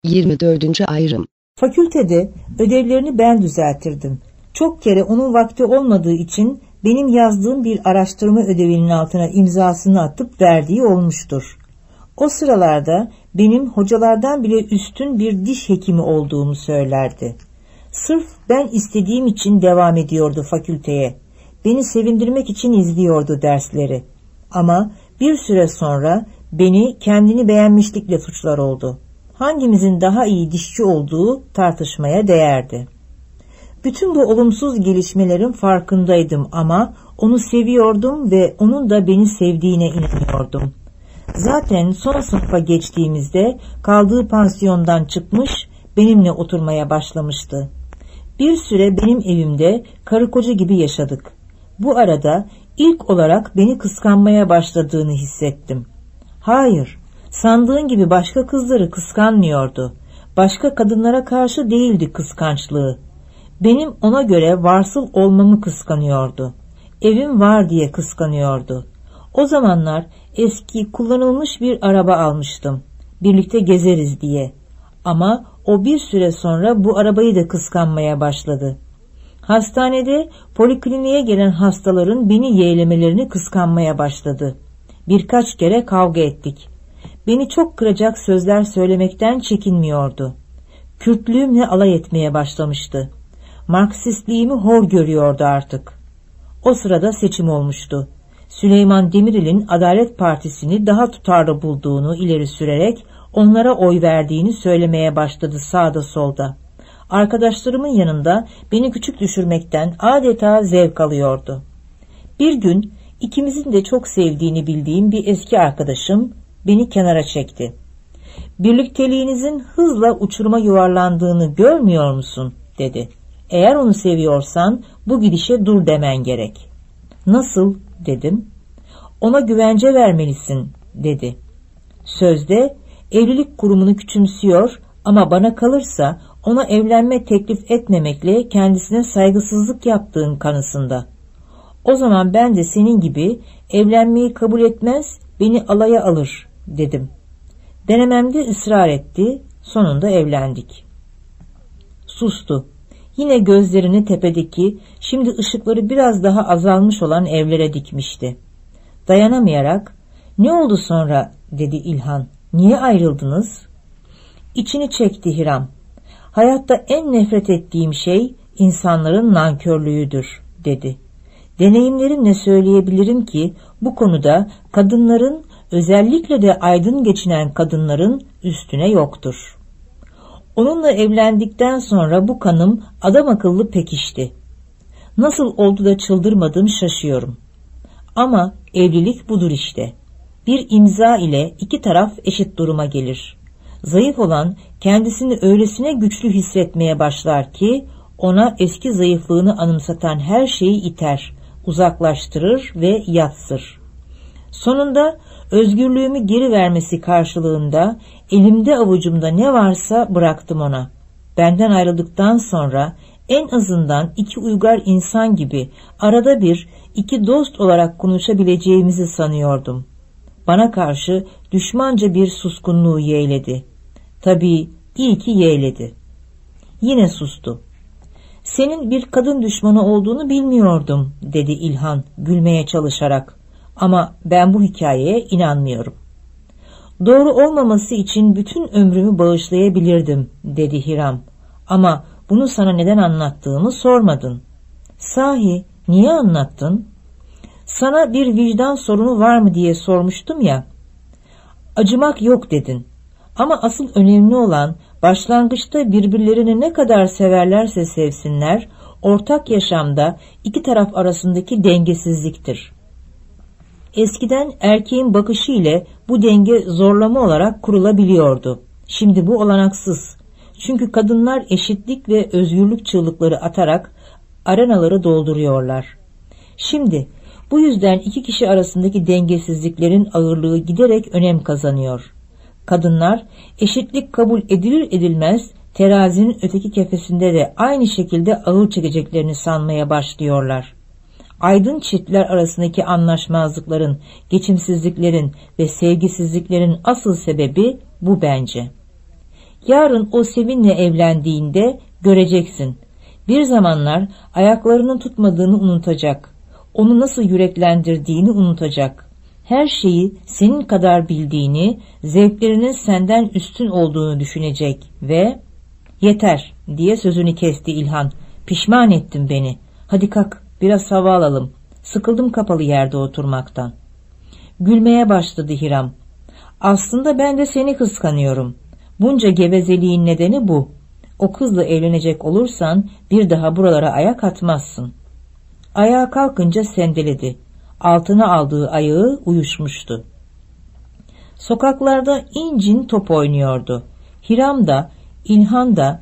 24. ayrım. Fakültede ödevlerini ben düzeltirdim. Çok kere onun vakti olmadığı için benim yazdığım bir araştırma ödevinin altına imzasını atıp verdiği olmuştur. O sıralarda benim hocalardan bile üstün bir diş hekimi olduğumu söylerdi. Sırf ben istediğim için devam ediyordu fakülteye. Beni sevindirmek için izliyordu dersleri. Ama bir süre sonra beni kendini beğenmişlikle suçlar oldu. Hangimizin daha iyi dişçi olduğu tartışmaya değerdi. Bütün bu olumsuz gelişmelerin farkındaydım ama onu seviyordum ve onun da beni sevdiğine inanıyordum. Zaten son sınıfa geçtiğimizde kaldığı pansiyondan çıkmış, benimle oturmaya başlamıştı. Bir süre benim evimde karı koca gibi yaşadık. Bu arada ilk olarak beni kıskanmaya başladığını hissettim. Hayır, sandığın gibi başka kızları kıskanmıyordu. Başka kadınlara karşı değildi kıskançlığı. Benim ona göre varsıl olmamı kıskanıyordu. Evim var diye kıskanıyordu. O zamanlar eski kullanılmış bir araba almıştım. Birlikte gezeriz diye. Ama o bir süre sonra bu arabayı da kıskanmaya başladı. Hastanede polikliniğe gelen hastaların beni yeğlemelerini kıskanmaya başladı. Birkaç kere kavga ettik. Beni çok kıracak sözler söylemekten çekinmiyordu. Kürtlüğümle alay etmeye başlamıştı. Marksistliğimi hor görüyordu artık. O sırada seçim olmuştu. Süleyman Demirel'in Adalet Partisi'ni daha tutarlı bulduğunu ileri sürerek onlara oy verdiğini söylemeye başladı sağda solda. Arkadaşlarımın yanında beni küçük düşürmekten adeta zevk alıyordu. Bir gün ikimizin de çok sevdiğini bildiğim bir eski arkadaşım beni kenara çekti. "Birlikteliğinizin hızla uçuruma yuvarlandığını görmüyor musun?" dedi. "Eğer onu seviyorsan bu gidişe dur demen gerek." "Nasıl?" dedim. "Ona güvence vermelisin," dedi. Sözde evlilik kurumunu küçümsüyor ama bana kalırsa ona evlenme teklif etmemekle kendisine saygısızlık yaptığın kanısında. "O zaman ben de senin gibi evlenmeyi kabul etmez, beni alaya alır," dedim. Denememde ısrar etti, sonunda evlendik. Sustu. Yine gözlerini tepedeki, şimdi ışıkları biraz daha azalmış olan evlere dikmişti. Dayanamayarak, "Ne oldu sonra?" dedi İlhan. "Niye ayrıldınız?" İçini çekti Hiram. "Hayatta en nefret ettiğim şey insanların nankörlüğüdür," dedi. "Deneyimlerimle söyleyebilirim ki bu konuda kadınların, özellikle de aydın geçinen kadınların üstüne yoktur. Onunla evlendikten sonra bu kanım adamakıllı pekişti. Nasıl oldu da çıldırmadım şaşıyorum. Ama evlilik budur işte. Bir imza ile iki taraf eşit duruma gelir. Zayıf olan kendisini öylesine güçlü hissetmeye başlar ki ona eski zayıflığını anımsatan her şeyi iter, uzaklaştırır ve yatsır. Sonunda özgürlüğümü geri vermesi karşılığında elimde avucumda ne varsa bıraktım ona. Benden ayrıldıktan sonra en azından iki uygar insan gibi arada bir iki dost olarak konuşabileceğimizi sanıyordum. Bana karşı düşmanca bir suskunluğu yeğledi. Tabii iyi ki yeğledi. Yine sustu. "Senin bir kadın düşmanı olduğunu bilmiyordum," dedi İlhan gülmeye çalışarak. "Ama ben bu hikayeye inanmıyorum." "Doğru olmaması için bütün ömrümü bağışlayabilirdim," dedi Hiram. "Ama bunu sana neden anlattığımı sormadın." "Sahi, niye anlattın?" "Sana bir vicdan sorunu var mı diye sormuştum ya." "Acımak yok dedin. Ama asıl önemli olan başlangıçta birbirlerini ne kadar severlerse sevsinler, ortak yaşamda iki taraf arasındaki dengesizliktir. Eskiden erkeğin bakışı ile bu denge zorlama olarak kurulabiliyordu. Şimdi bu olanaksız. Çünkü kadınlar eşitlik ve özgürlük çığlıkları atarak arenaları dolduruyorlar. Şimdi bu yüzden iki kişi arasındaki dengesizliklerin ağırlığı giderek önem kazanıyor. Kadınlar eşitlik kabul edilir edilmez terazinin öteki kefesinde de aynı şekilde ağır çekeceklerini sanmaya başlıyorlar. Aydın çiftler arasındaki anlaşmazlıkların, geçimsizliklerin ve sevgisizliklerin asıl sebebi bu bence. Yarın o Sevin'le evlendiğinde göreceksin. Bir zamanlar ayaklarının tutmadığını unutacak. Onu nasıl yüreklendirdiğini unutacak. Her şeyi senin kadar bildiğini, zevklerinin senden üstün olduğunu düşünecek ve "Yeter" diye sözünü kesti İlhan. "Pişman ettin beni. Hadi kalk, biraz hava alalım. Sıkıldım kapalı yerde oturmaktan." Gülmeye başladı Hiram. "Aslında ben de seni kıskanıyorum. Bunca gevezeliğin nedeni bu. O kızla evlenecek olursan bir daha buralara ayak atmazsın." Ayağa kalkınca sendeledi. Altına aldığı ayağı uyuşmuştu. Sokaklarda incin top oynuyordu. Hiram da, İlhan da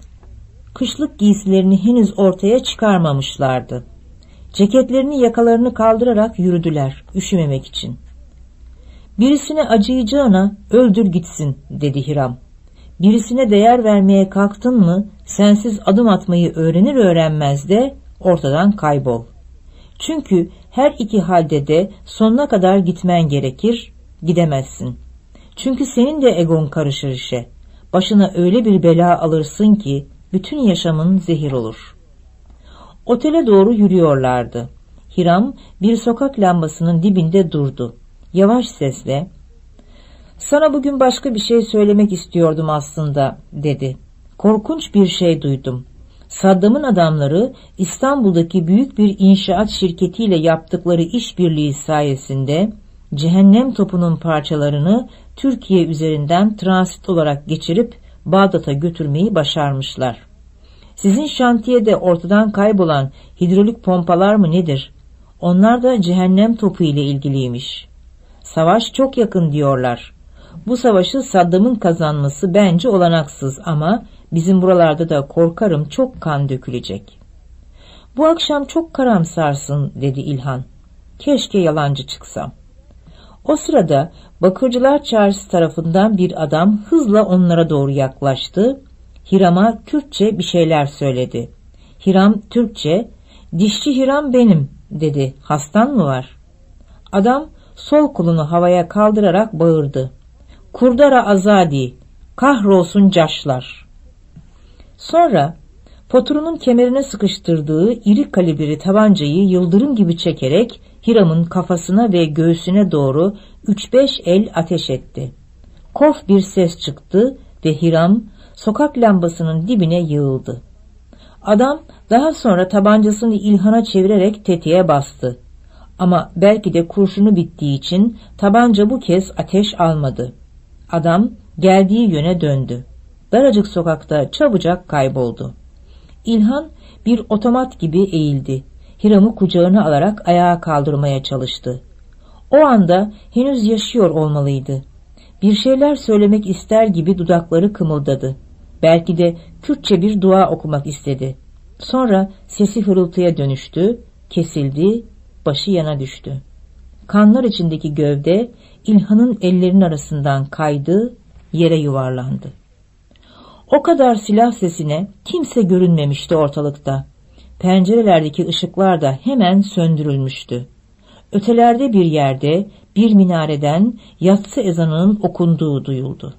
kışlık giysilerini henüz ortaya çıkarmamışlardı. Ceketlerini yakalarını kaldırarak yürüdüler, üşümemek için. "Birisine acıyacağına öldür gitsin," dedi Hiram. "Birisine değer vermeye kalktın mı, sensiz adım atmayı öğrenir öğrenmez de ortadan kaybol. Çünkü her iki halde de sonuna kadar gitmen gerekir, gidemezsin. Çünkü senin de egon karışır işe. Başına öyle bir bela alırsın ki bütün yaşamın zehir olur." Otele doğru yürüyorlardı. Hiram bir sokak lambasının dibinde durdu. Yavaş sesle, "Sana bugün başka bir şey söylemek istiyordum aslında," dedi. "Korkunç bir şey duydum. Saddam'ın adamları İstanbul'daki büyük bir inşaat şirketiyle yaptıkları işbirliği sayesinde cehennem topunun parçalarını Türkiye üzerinden transit olarak geçirip Bağdat'a götürmeyi başarmışlar. Sizin şantiyede ortadan kaybolan hidrolik pompalar mı nedir? Onlar da cehennem topu ile ilgiliymiş. Savaş çok yakın diyorlar. Bu savaşı Saddam'ın kazanması bence olanaksız ama bizim buralarda da korkarım çok kan dökülecek." "Bu akşam çok karamsarsın," dedi İlhan. "Keşke yalancı çıksam." O sırada Bakırcılar Çarşısı tarafından bir adam hızla onlara doğru yaklaştı. Hiram'a Kürtçe bir şeyler söyledi. Hiram Türkçe, "Dişçi Hiram benim," dedi. "Hastan mı var?" Adam sol kolunu havaya kaldırarak bağırdı. "Kurdara azadi, kahrolsun caşlar." Sonra poturunun kemerine sıkıştırdığı iri kalibreli tabancayı yıldırım gibi çekerek Hiram'ın kafasına ve göğsüne doğru 3-5 el ateş etti. Kof bir ses çıktı ve Hiram sokak lambasının dibine yığıldı. Adam daha sonra tabancasını İlhan'a çevirerek tetiğe bastı. Ama belki de kurşunu bittiği için tabanca bu kez ateş almadı. Adam geldiği yöne döndü. Daracık sokakta çabucak kayboldu. İlhan bir otomat gibi eğildi. Hiram'ı kucağına alarak ayağa kaldırmaya çalıştı. O anda henüz yaşıyor olmalıydı. Bir şeyler söylemek ister gibi dudakları kımıldadı. Belki de Kürtçe bir dua okumak istedi. Sonra sesi hırıltıya dönüştü, kesildi, başı yana düştü. Kanlar içindeki gövde İlhan'ın ellerinin arasından kaydı, yere yuvarlandı. O kadar silah sesine kimse görünmemişti ortalıkta. Pencerelerdeki ışıklar da hemen söndürülmüştü. Ötelerde bir yerde bir minareden yatsı ezanının okunduğu duyuldu.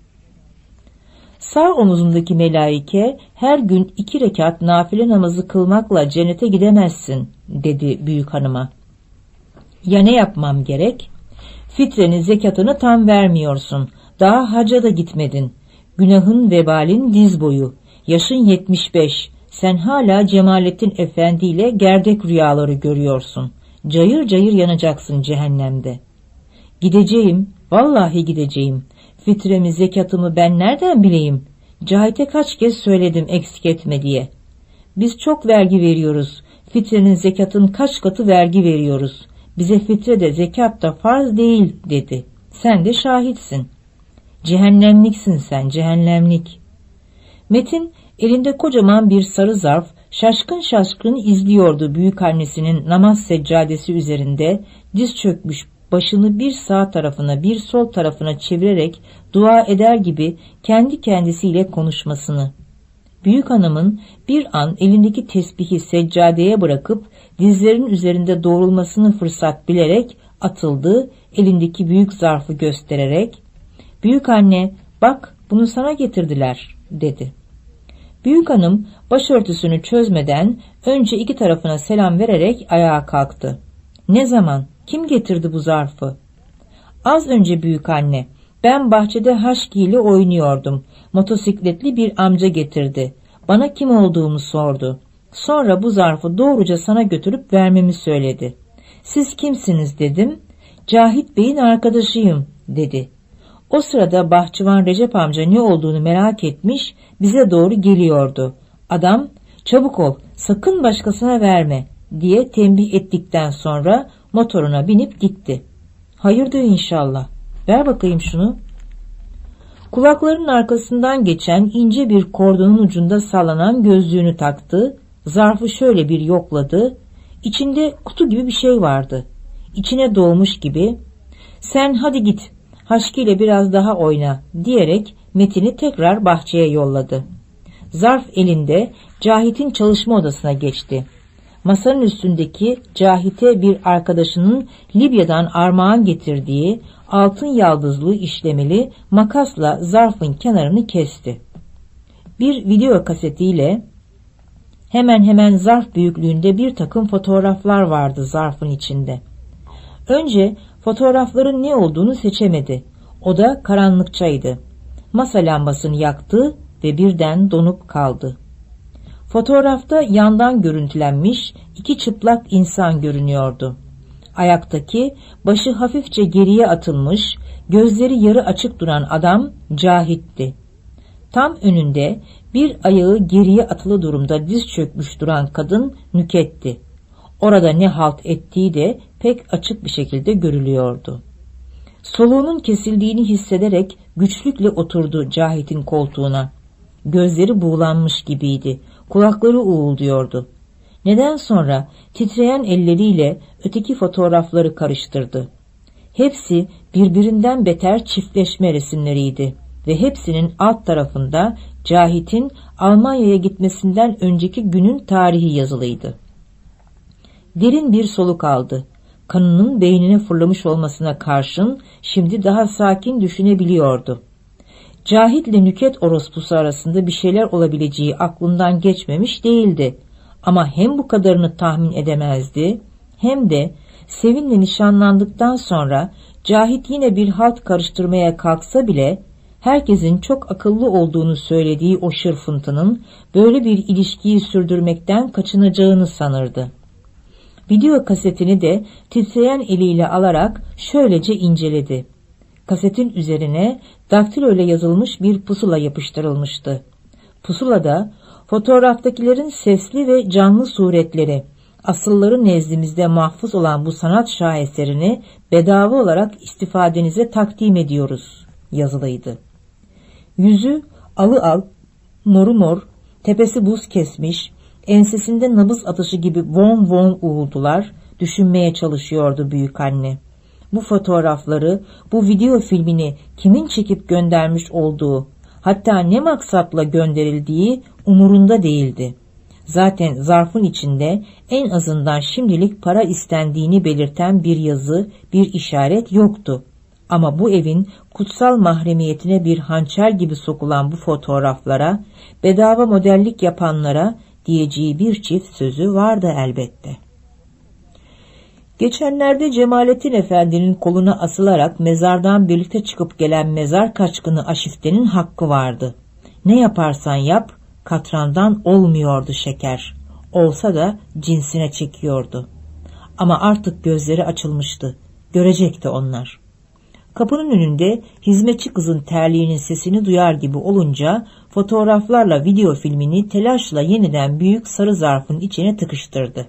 Sağ omuzundaki melaike, "Her gün 2 rekat nafile namazı kılmakla cennete gidemezsin," dedi büyük hanıma. "Ya ne yapmam gerek?" "Fitrenin zekatını tam vermiyorsun. Daha hacca da gitmedin. Günahın vebalin diz boyu. Yaşın 75. Sen hala Cemalettin Efendi ile gerdek rüyaları görüyorsun. Cayır cayır yanacaksın cehennemde." "Gideceğim, vallahi gideceğim. Fitremi, zekatımı ben nereden bileyim? Cahit'e kaç kez söyledim eksik etme diye. Biz çok vergi veriyoruz. Fitrenin, zekatın kaç katı vergi veriyoruz. Bize fitre de zekat da farz değil," dedi. "Sen de şahitsin. Cehennemliksin sen, cehennemlik." Metin elinde kocaman bir sarı zarf şaşkın şaşkın izliyordu büyükannesinin namaz seccadesi üzerinde diz çökmüş, başını bir sağ tarafına bir sol tarafına çevirerek dua eder gibi kendi kendisiyle konuşmasını. Büyük hanımın bir an elindeki tesbihi seccadeye bırakıp dizlerinin üzerinde doğrulmasını fırsat bilerek atıldı, elindeki büyük zarfı göstererek, "Büyük anne, bak bunu sana getirdiler dedi. Büyük hanım başörtüsünü çözmeden önce iki tarafına selam vererek ayağa kalktı. Ne zaman? Kim getirdi bu zarfı? Az önce büyük anne. Ben bahçede haşki ile oynuyordum. Motosikletli bir amca getirdi. Bana kim olduğumu sordu. Sonra bu zarfı doğruca sana götürüp vermemi söyledi. Siz kimsiniz dedim. Cahit Bey'in arkadaşıyım dedi. O sırada bahçıvan Recep amca ne olduğunu merak etmiş, bize doğru geliyordu. Adam, çabuk ol, sakın başkasına verme diye tembih ettikten sonra motoruna binip gitti. Hayırdır inşallah. Ver bakayım şunu. Kulaklarının arkasından geçen ince bir kordonun ucunda sallanan gözlüğünü taktı, zarfı şöyle bir yokladı. İçinde kutu gibi bir şey vardı. İçine dolmuş gibi, sen hadi git, Haşki ile biraz daha oyna diyerek Metin'i tekrar bahçeye yolladı. Zarf elinde Cahit'in çalışma odasına geçti. Masanın üstündeki Cahit'e bir arkadaşının Libya'dan armağan getirdiği altın yaldızlı işlemeli makasla zarfın kenarını kesti. Bir video kasetiyle hemen hemen zarf büyüklüğünde bir takım fotoğraflar vardı zarfın içinde. Önce fotoğrafların ne olduğunu seçemedi. Oda karanlıkçaydı. Masa lambasını yaktı ve birden donup kaldı. Fotoğrafta yandan görüntülenmiş iki çıplak insan görünüyordu. Ayaktaki, başı hafifçe geriye atılmış, gözleri yarı açık duran adam Cahit'ti. Tam önünde bir ayağı geriye atılı durumda diz çökmüş duran kadın Nüket'ti. Orada ne halt ettiği de pek açık bir şekilde görülüyordu. Soluğunun kesildiğini hissederek güçlükle oturdu Cahit'in koltuğuna. Gözleri buğulanmış gibiydi, kulakları uğulduyordu. Neden sonra titreyen elleriyle öteki fotoğrafları karıştırdı. Hepsi birbirinden beter çiftleşme resimleriydi ve hepsinin alt tarafında Cahit'in Almanya'ya gitmesinden önceki günün tarihi yazılıydı. Derin bir soluk aldı. Kanının beynine fırlamış olmasına karşın şimdi daha sakin düşünebiliyordu. Cahit'le Nüket orospusu arasında bir şeyler olabileceği aklından geçmemiş değildi. Ama hem bu kadarını tahmin edemezdi, hem de Sevin'le nişanlandıktan sonra Cahit yine bir halt karıştırmaya kalksa bile herkesin çok akıllı olduğunu söylediği o şırfıntının böyle bir ilişkiyi sürdürmekten kaçınacağını sanırdı. Video kasetini de titreyen eliyle alarak şöylece inceledi. Kasetin üzerine daktilo ile yazılmış bir pusula yapıştırılmıştı. Pusulada fotoğraftakilerin sesli ve canlı suretleri, asılları nezdimizde mahfuz olan bu sanat şaheserini bedava olarak istifadenize takdim ediyoruz yazılıydı. Yüzü alı al, moru mor, tepesi buz kesmiş, ensesinde nabız atışı gibi von von uğuldular, düşünmeye çalışıyordu büyükanne. Bu fotoğrafları, bu video filmini kimin çekip göndermiş olduğu, hatta ne maksatla gönderildiği umurunda değildi. Zaten zarfın içinde en azından şimdilik para istendiğini belirten bir yazı, bir işaret yoktu. Ama bu evin kutsal mahremiyetine bir hançer gibi sokulan bu fotoğraflara, bedava modellik yapanlara diyeceği bir çift sözü vardı elbette. Geçenlerde Cemalettin Efendi'nin koluna asılarak mezardan birlikte çıkıp gelen mezar kaçkını Aşifte'nin hakkı vardı. Ne yaparsan yap, katrandan olmuyordu şeker. Olsa da cinsine çekiyordu. Ama artık gözleri açılmıştı. Görecekti onlar. Kapının önünde hizmetçi kızın terliğinin sesini duyar gibi olunca fotoğraflarla video filmini telaşla yeniden büyük sarı zarfın içine tıkıştırdı.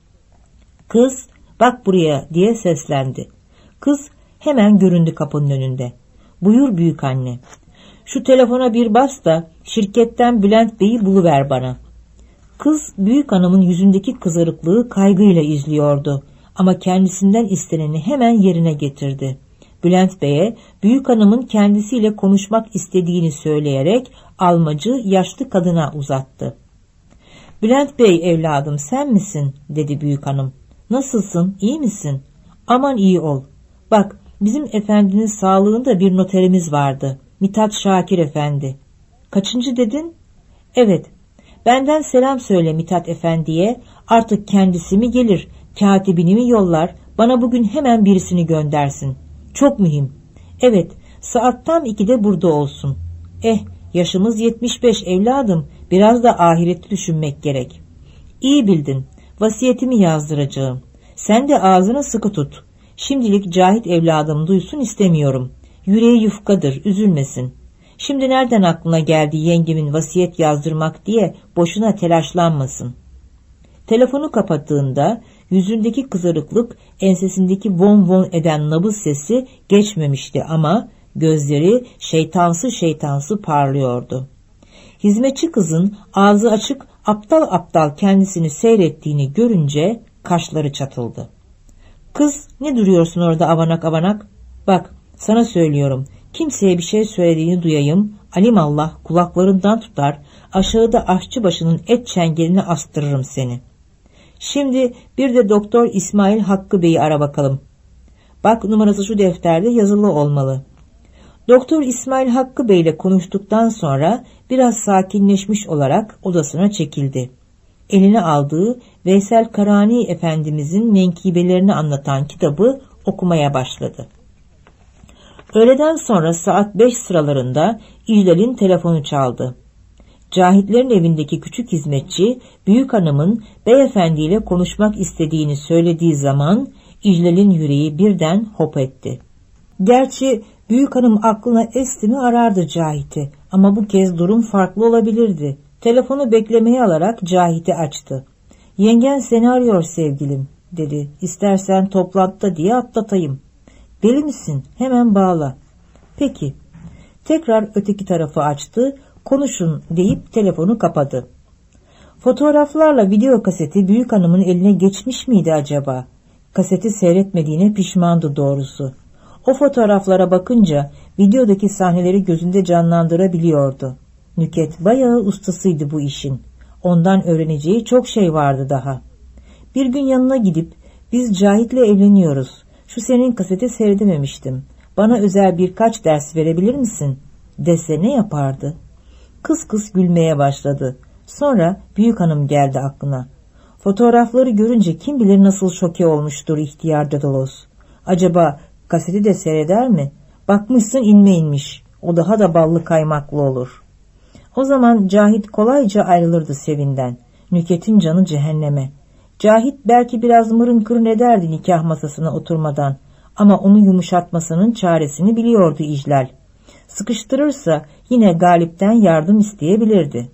Kız, bak buraya diye seslendi. Kız hemen göründü kapının önünde. Buyur büyük anne. Şu telefona bir bas da şirketten Bülent Bey'i buluver bana. Kız büyük hanımın yüzündeki kızarıklığı kaygıyla izliyordu ama kendisinden isteneni hemen yerine getirdi. Bülent Bey'e büyük hanımın kendisiyle konuşmak istediğini söyleyerek almacı yaşlı kadına uzattı. Bülent Bey evladım sen misin dedi büyük hanım. Nasılsın, iyi misin? Aman iyi ol. Bak bizim efendinin sağlığında bir noterimiz vardı. Mithat Şakir Efendi. Kaçıncı dedin? Evet. Benden selam söyle Mithat Efendi'ye. Artık kendisi mi gelir, katibini mi yollar, bana bugün hemen birisini göndersin. Çok mühim. Evet, saat tam 2'de burada olsun. Yaşımız 75 evladım, biraz da ahireti düşünmek gerek. İyi bildin, vasiyetimi yazdıracağım. Sen de ağzını sıkı tut. Şimdilik Cahit evladım duysun istemiyorum. Yüreği yufkadır, üzülmesin. Şimdi nereden aklına geldi yengemin vasiyet yazdırmak diye boşuna telaşlanmasın. Telefonu kapattığında yüzündeki kızarıklık, ensesindeki von von eden nabız sesi geçmemişti ama gözleri şeytansı parlıyordu. Hizmetçi kızın ağzı açık aptal aptal kendisini seyrettiğini görünce kaşları çatıldı. Kız, ne duruyorsun orada avanak avanak? Bak, sana söylüyorum, kimseye bir şey söylediğini duyayım, alimallah kulaklarından tutar, aşağıda aşçı başının et çengeline astırırım seni. Şimdi bir de Doktor İsmail Hakkı Bey'i ara bakalım. Bak, numarası şu defterde yazılı olmalı. Doktor İsmail Hakkı Bey ile konuştuktan sonra biraz sakinleşmiş olarak odasına çekildi. Eline aldığı Veysel Karani Efendimizin menkıbelerini anlatan kitabı okumaya başladı. Öğleden sonra saat 5 sıralarında İclal'in telefonu çaldı. Cahitlerin evindeki küçük hizmetçi büyük hanımın beyefendiyle konuşmak istediğini söylediği zaman İclal'in yüreği birden hop etti. Gerçi büyük hanım aklına esti mi arardı Cahit'i ama bu kez durum farklı olabilirdi. Telefonu beklemeye alarak Cahit'i açtı. Yengen seni arıyor sevgilim dedi. İstersen toplantıda diye atlatayım. Deli misin? Hemen bağla. Peki. Tekrar öteki tarafı açtı. Konuşun deyip telefonu kapadı. Fotoğraflarla video kaseti büyük hanımın eline geçmiş miydi acaba? Kaseti seyretmediğine pişmandı doğrusu. O fotoğraflara bakınca videodaki sahneleri gözünde canlandırabiliyordu. Nüket bayağı ustasıydı bu işin. Ondan öğreneceği çok şey vardı daha. Bir gün yanına gidip biz Cahit'le evleniyoruz. Şu senin kaseti seyredememiştim. Bana özel birkaç ders verebilir misin? Dese ne yapardı? Kıs kıs gülmeye başladı. Sonra büyük hanım geldi aklına. Fotoğrafları görünce kim bilir nasıl şoke olmuştur ihtiyar Dados. Acaba kaseti de seyreder mi? Bakmışsın inmiş. O daha da ballı kaymaklı olur. O zaman Cahit kolayca ayrılırdı Sevin'den. Nüket'in canı cehenneme. Cahit belki biraz mırın kırın ederdi nikah masasına oturmadan. Ama onu yumuşatmasının çaresini biliyordu İclal. Sıkıştırırsa yine Galip'ten yardım isteyebilirdi.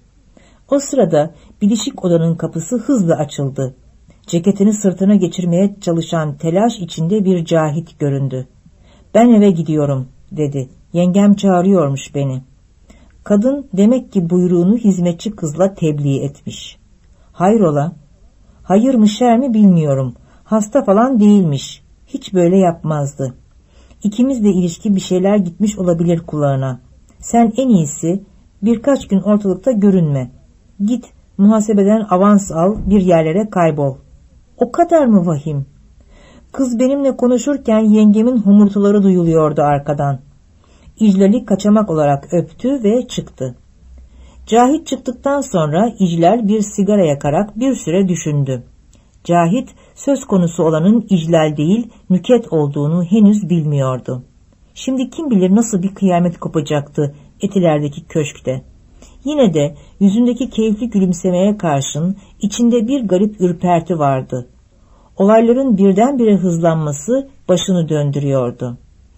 O sırada bilişik odanın kapısı hızla açıldı. Ceketini sırtına geçirmeye çalışan telaş içinde bir Cahit göründü. Ben eve gidiyorum dedi. Yengem çağırıyormuş beni. Kadın demek ki buyruğunu hizmetçi kızla tebliğ etmiş. Hayrola? Hayır mı şer mi bilmiyorum. Hasta falan değilmiş. Hiç böyle yapmazdı. İkimizle ilişki bir şeyler gitmiş olabilir kulağına. Sen en iyisi birkaç gün ortalıkta görünme. Git muhasebeden avans al, bir yerlere kaybol. O kadar mı vahim? Kız benimle konuşurken yengemin homurtuları duyuluyordu arkadan. İclal'i kaçamak olarak öptü ve çıktı. Cahit çıktıktan sonra İclal bir sigara yakarak bir süre düşündü. Cahit söz konusu olanın İclal değil Nüket olduğunu henüz bilmiyordu. Şimdi kim bilir nasıl bir kıyamet kopacaktı Etiler'deki köşkte. Yine de yüzündeki keyifli gülümsemeye karşın içinde bir garip ürperti vardı. Olayların birdenbire hızlanması başını döndürüyordu.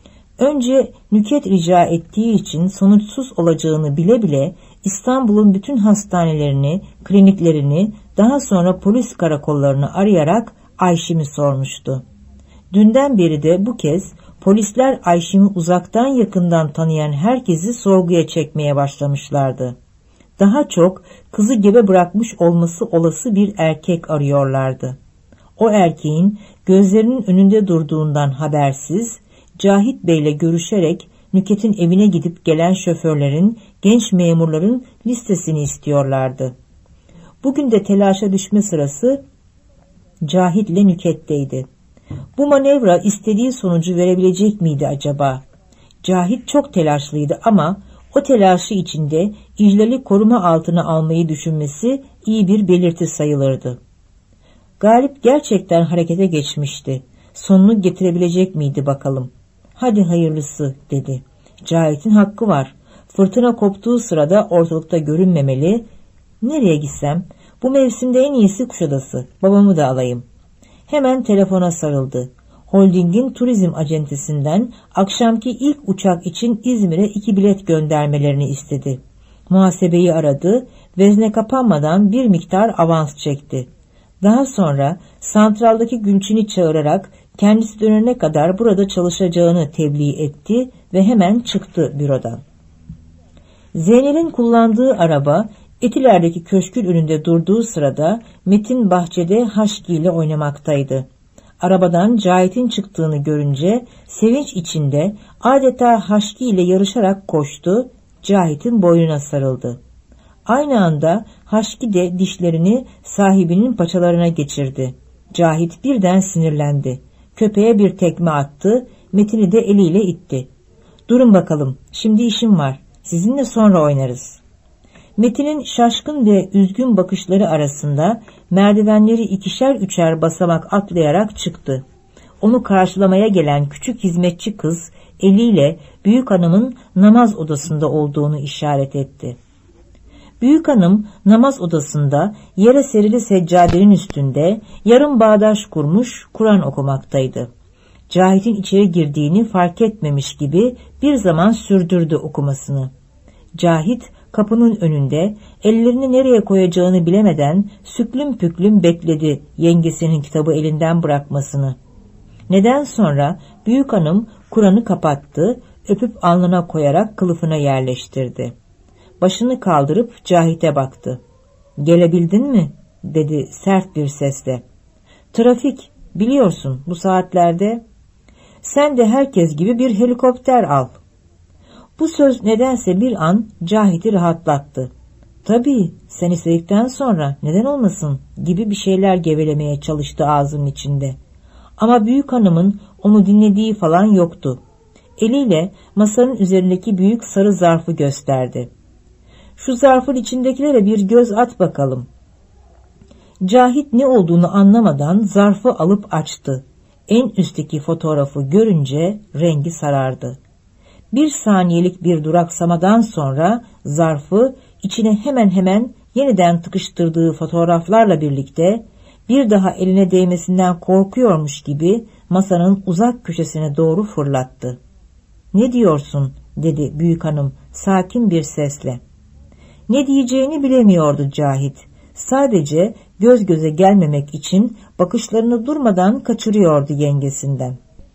Önce Nüket rica ettiği için sonuçsuz olacağını bile bile İstanbul'un bütün hastanelerini, kliniklerini, daha sonra polis karakollarını arayarak Ayşim'i sormuştu. Dünden beri de bu kez polisler Ayşim'i uzaktan yakından tanıyan herkesi sorguya çekmeye başlamışlardı. Daha çok kızı gebe bırakmış olması olası bir erkek arıyorlardı. O erkeğin gözlerinin önünde durduğundan habersiz, Cahit Bey'le görüşerek Nüket'in evine gidip gelen şoförlerin, genç memurların listesini istiyorlardı. Bugün de telaşa düşme sırası Cahit'le Nüket'teydi. Bu manevra istediği sonucu verebilecek miydi acaba? Cahit çok telaşlıydı ama o telaşı içinde İclal'i koruma altına almayı düşünmesi iyi bir belirti sayılırdı. Galip gerçekten harekete geçmişti. Sonunu getirebilecek miydi bakalım? Hadi hayırlısı dedi. Cahit'in hakkı var. Fırtına koptuğu sırada ortalıkta görünmemeli. Nereye gitsem? Bu mevsimde en iyisi Kuşadası. Babamı da alayım. Hemen telefona sarıldı. Holding'in turizm acentesinden akşamki ilk uçak için İzmir'e 2 bilet göndermelerini istedi. Muhasebeyi aradı, vezne kapanmadan bir miktar avans çekti. Daha sonra santraldaki Gülçin'i çağırarak kendisi dönene kadar burada çalışacağını tebliğ etti ve hemen çıktı bürodan. Zeynel'in kullandığı araba Etiler'deki köşkün önünde durduğu sırada Metin bahçede Haşki ile oynamaktaydı. Arabadan Cahit'in çıktığını görünce sevinç içinde adeta Haşki ile yarışarak koştu, Cahit'in boynuna sarıldı. Aynı anda Haşki de dişlerini sahibinin paçalarına geçirdi. Cahit birden sinirlendi. Köpeğe bir tekme attı, Metin'i de eliyle itti. Durun bakalım, şimdi işim var, sizinle sonra oynarız. Metin'in şaşkın ve üzgün bakışları arasında merdivenleri 2'şer 3'er basamak atlayarak çıktı. Onu karşılamaya gelen küçük hizmetçi kız eliyle büyük hanımın namaz odasında olduğunu işaret etti. Büyük hanım namaz odasında yere serili seccadenin üstünde yarım bağdaş kurmuş Kur'an okumaktaydı. Cahit'in içeri girdiğini fark etmemiş gibi bir zaman sürdürdü okumasını. Cahit kapının önünde ellerini nereye koyacağını bilemeden süklüm püklüm bekledi yengesinin kitabı elinden bırakmasını. Neden sonra büyük hanım Kur'an'ı kapattı, öpüp alnına koyarak kılıfına yerleştirdi. Başını kaldırıp Cahit'e baktı. "Gelebildin mi?" dedi sert bir sesle. "Trafik, biliyorsun bu saatlerde. Sen de herkes gibi bir helikopter al." Bu söz nedense bir an Cahit'i rahatlattı. "Tabii, sen istedikten sonra neden olmasın?" gibi bir şeyler gevelemeye çalıştı ağzının içinde. Ama büyük hanımın onu dinlediği falan yoktu. Eliyle masanın üzerindeki büyük sarı zarfı gösterdi. "Şu zarfın içindekilere bir göz at bakalım." Cahit ne olduğunu anlamadan zarfı alıp açtı. En üstteki fotoğrafı görünce rengi sarardı. Bir saniyelik bir duraksamadan sonra zarfı içine hemen yeniden tıkıştırdığı fotoğraflarla birlikte bir daha eline değmesinden korkuyormuş gibi masanın uzak köşesine doğru fırlattı. "Ne diyorsun?" dedi büyük hanım sakin bir sesle. Ne diyeceğini bilemiyordu Cahit. Sadece göz göze gelmemek için bakışlarını durmadan kaçırıyordu yengesinden.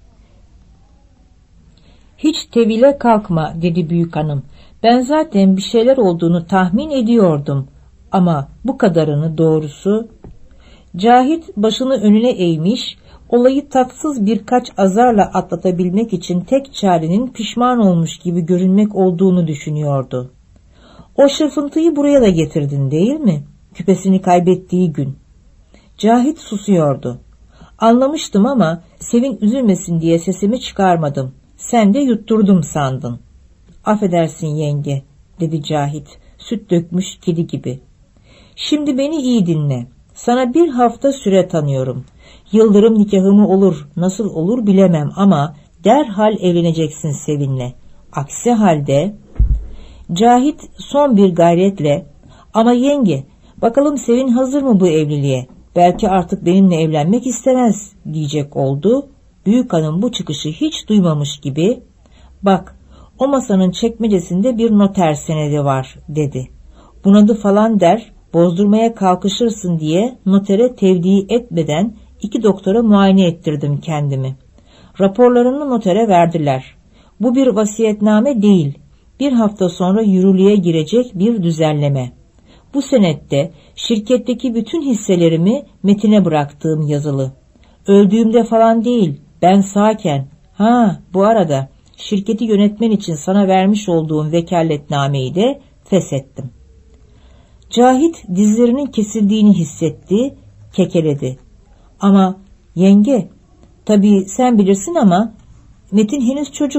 "Hiç tevile kalkma," dedi büyük hanım. "Ben zaten bir şeyler olduğunu tahmin ediyordum. Ama bu kadarını doğrusu..." Cahit başını önüne eğmiş, olayı tatsız birkaç azarla atlatabilmek için tek çarenin pişman olmuş gibi görünmek olduğunu düşünüyordu. "O şırfıntıyı buraya da getirdin değil mi? Küpesini kaybettiği gün." Cahit susuyordu. "Anlamıştım ama Sevin üzülmesin diye sesimi çıkarmadım. Sen de yutturdum sandın." "Affedersin yenge," dedi Cahit süt dökmüş kedi gibi. "Şimdi beni iyi dinle. Sana bir hafta süre tanıyorum. Yıldırım nikahı mı olur, nasıl olur bilemem ama derhal evleneceksin Sevin'le. Aksi halde..." Cahit son bir gayretle "Ama yenge, bakalım Sevin hazır mı bu evliliğe? Belki artık benimle evlenmek istemez," diyecek oldu. Büyük hanım bu çıkışı hiç duymamış gibi "Bak, o masanın çekmecesinde bir noter senedi var," dedi. "Bunadı falan der, bozdurmaya kalkışırsın diye notere tevdi etmeden 2 doktora muayene ettirdim kendimi. Raporlarını notere verdiler. Bu bir vasiyetname değil, bir hafta sonra yürürlüğe girecek bir düzenleme. Bu senette şirketteki bütün hisselerimi Metin'e bıraktığım yazılı. Öldüğümde falan değil, ben sağken. Bu arada şirketi yönetmen için sana vermiş olduğum vekaletnameyi de feshettim." Cahit dizlerinin kesildiğini hissetti, kekeledi. "Ama yenge, tabii sen bilirsin ama Metin henüz çocuk.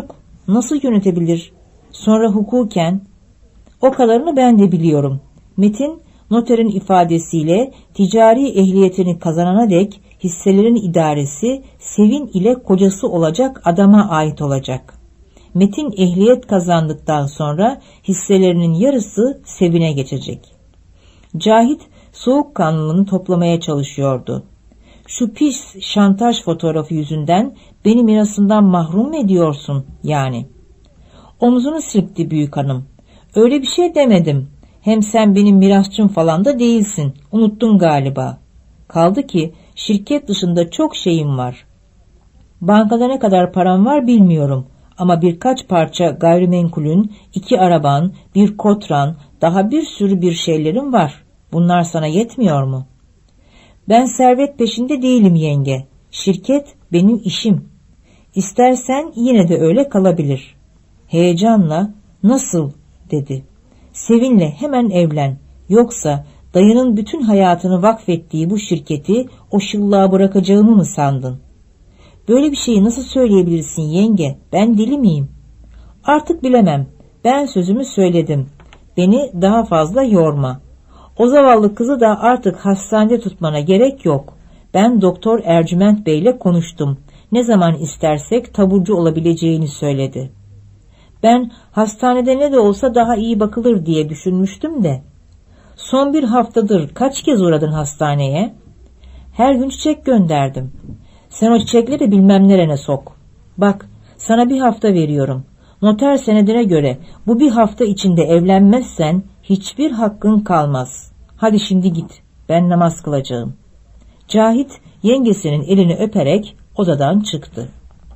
nasıl yönetebilir? Sonra hukuken, o kadarını ben de biliyorum. Metin, noterin ifadesiyle ticari ehliyetini kazanana dek hisselerin idaresi Sevin ile kocası olacak adama ait olacak. Metin ehliyet kazandıktan sonra hisselerinin yarısı Sevin'e geçecek. Cahit soğukkanlılığını toplamaya çalışıyordu. Şu pis şantaj fotoğrafı yüzünden beni mirasından mahrum mu ediyorsun yani? Omzunu silkti büyük hanım. Öyle bir şey demedim. Hem sen benim mirasçım falan da değilsin. Unuttun galiba. Kaldı ki şirket dışında çok şeyim var. Bankada ne kadar param var bilmiyorum. Ama birkaç parça gayrimenkulün, 2 araban, bir kotran, daha bir sürü bir şeylerim var. Bunlar sana yetmiyor mu? Ben servet peşinde değilim yenge. Şirket benim işim. İstersen yine de öyle kalabilir. Heyecanla, nasıl dedi. Sevinle hemen evlen. Yoksa dayının bütün hayatını vakfettiği bu şirketi o şıllığa bırakacağımı mı sandın? Böyle bir şeyi nasıl söyleyebilirsin yenge? Ben deli miyim? Artık bilemem. Ben sözümü söyledim. Beni daha fazla yorma. O zavallı kızı da artık hastanede tutmana gerek yok. Ben Doktor Ercüment Bey'le konuştum. Ne zaman istersek taburcu olabileceğini söyledi. Ben hastanede ne de olsa daha iyi bakılır diye düşünmüştüm de. Son bir haftadır kaç kez uğradın hastaneye? Her gün çiçek gönderdim. Sen o çiçekleri bilmem nerene sok. Bak, sana bir hafta veriyorum. Noter senedine göre bu bir hafta içinde evlenmezsen hiçbir hakkın kalmaz. Hadi şimdi git, ben namaz kılacağım. Cahit yengesinin elini öperek odadan çıktı.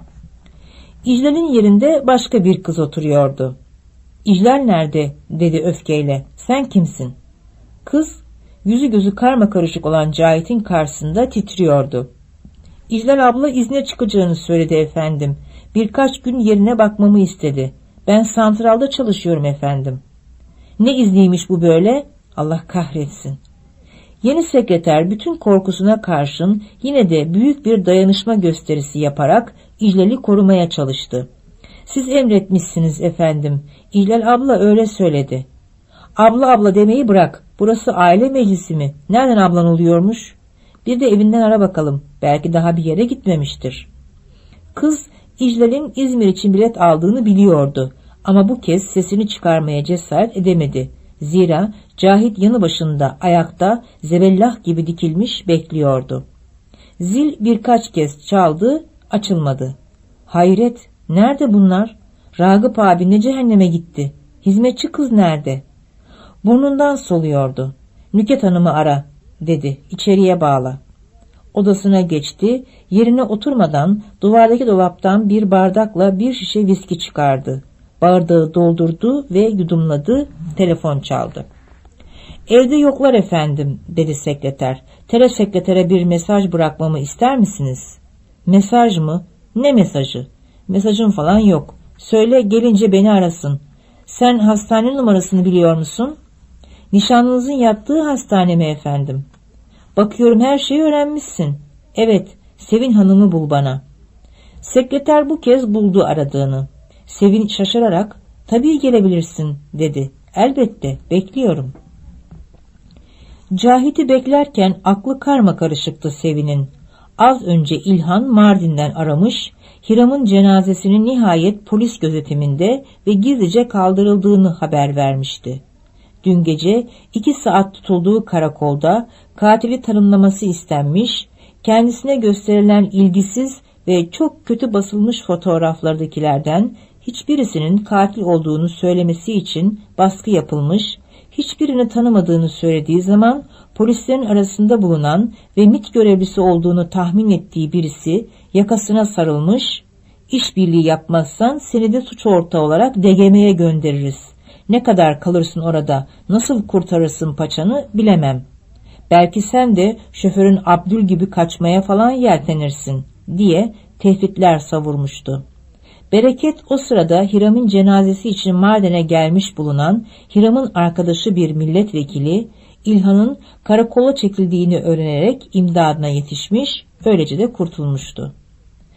İclal'in yerinde başka bir kız oturuyordu. İclal nerede? Dedi öfkeyle. Sen kimsin? Kız yüzü gözü karmakarışık olan Cahit'in karşısında titriyordu. İclal abla izne çıkacağını söyledi efendim. Birkaç gün yerine bakmamı istedi. Ben santralda çalışıyorum efendim. Ne izniymiş bu böyle? Allah kahretsin. Yeni sekreter bütün korkusuna karşın yine de büyük bir dayanışma gösterisi yaparak İclal'i korumaya çalıştı. Siz emretmişsiniz efendim. İclal abla öyle söyledi. Abla abla demeyi bırak. Burası aile meclisi mi? Nereden ablan oluyormuş? Bir de evinden ara bakalım. Belki daha bir yere gitmemiştir. Kız İclal'in İzmir için bilet aldığını biliyordu. Ama bu kez sesini çıkarmaya cesaret edemedi. Zira Cahit yanı başında ayakta zebellah gibi dikilmiş bekliyordu. Zil birkaç kez çaldı, açılmadı. Hayret, nerede bunlar? Ragıp abi ne cehenneme gitti? Hizmetçi kız nerede? Burnundan soluyordu. Nüket Hanım'ı ara, dedi, içeriye bağla. Odasına geçti, yerine oturmadan duvardaki dolaptan bir bardakla bir şişe viski çıkardı. Bardağı doldurdu ve yudumladı, telefon çaldı. Evde yoklar efendim, dedi sekreter. Telesekretere bir mesaj bırakmamı ister misiniz? Mesaj mı? Ne mesajı? Mesajım falan yok. Söyle gelince beni arasın. Sen hastane numarasını biliyor musun? Nişanlınızın yattığı hastane mi efendim? Bakıyorum her şeyi öğrenmişsin. Evet, Sevin Hanım'ı bul bana. Sekreter bu kez buldu aradığını. Sevin şaşırarak, tabii gelebilirsin, dedi. Elbette, bekliyorum. Cahit'i beklerken aklı karmakarışıktı Sevin'in. Az önce İlhan Mardin'den aramış, Hiram'ın cenazesinin nihayet polis gözetiminde ve gizlice kaldırıldığını haber vermişti. Dün gece 2 saat tutulduğu karakolda katili tanımlaması istenmiş, kendisine gösterilen ilgisiz ve çok kötü basılmış fotoğraflardakilerden hiçbirisinin katil olduğunu söylemesi için baskı yapılmış, hiçbirini tanımadığını söylediği zaman polislerin arasında bulunan ve MİT görevlisi olduğunu tahmin ettiği birisi yakasına sarılmış, işbirliği yapmazsan seni de suç ortağı olarak DGM'ye göndeririz. Ne kadar kalırsın orada, nasıl kurtarırsın paçanı bilemem. Belki sen de şoförün Abdül gibi kaçmaya falan yeltenirsin diye tehditler savurmuştu. Bereket o sırada Hiram'ın cenazesi için Mardin'e gelmiş bulunan Hiram'ın arkadaşı bir milletvekili İlhan'ın karakola çekildiğini öğrenerek imdadına yetişmiş, böylece de kurtulmuştu.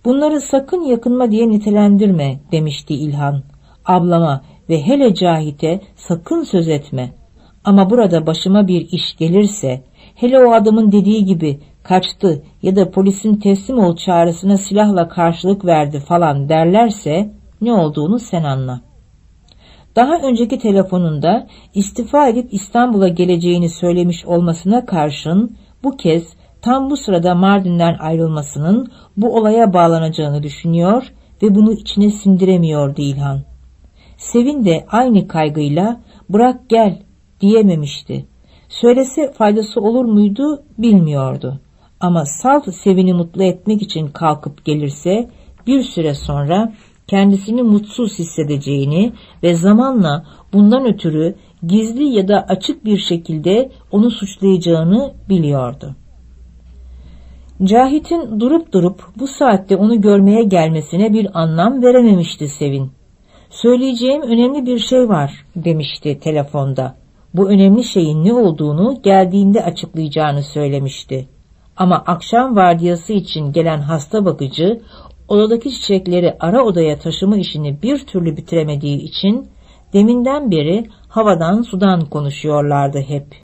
Bunları sakın yakınma diye nitelendirme demişti İlhan. Ablama ve hele Cahit'e sakın söz etme. Ama burada başıma bir iş gelirse, hele o adamın dediği gibi kaçtı ya da polisin teslim ol çağrısına silahla karşılık verdi falan derlerse ne olduğunu sen anla. Daha önceki telefonunda istifa edip İstanbul'a geleceğini söylemiş olmasına karşın bu kez tam bu sırada Mardin'den ayrılmasının bu olaya bağlanacağını düşünüyor ve bunu içine sindiremiyordu İlhan. Sevin de aynı kaygıyla bırak gel diyememişti. Söylese faydası olur muydu bilmiyordu. Ama salt Sevin'i mutlu etmek için kalkıp gelirse bir süre sonra kendisini mutsuz hissedeceğini ve zamanla bundan ötürü gizli ya da açık bir şekilde onu suçlayacağını biliyordu. Cahit'in durup bu saatte onu görmeye gelmesine bir anlam verememişti Sevin. Söyleyeceğim önemli bir şey var demişti telefonda. Bu önemli şeyin ne olduğunu geldiğinde açıklayacağını söylemişti. Ama akşam vardiyası için gelen hasta bakıcı odadaki çiçekleri ara odaya taşıma işini bir türlü bitiremediği için deminden beri havadan sudan konuşuyorlardı hep.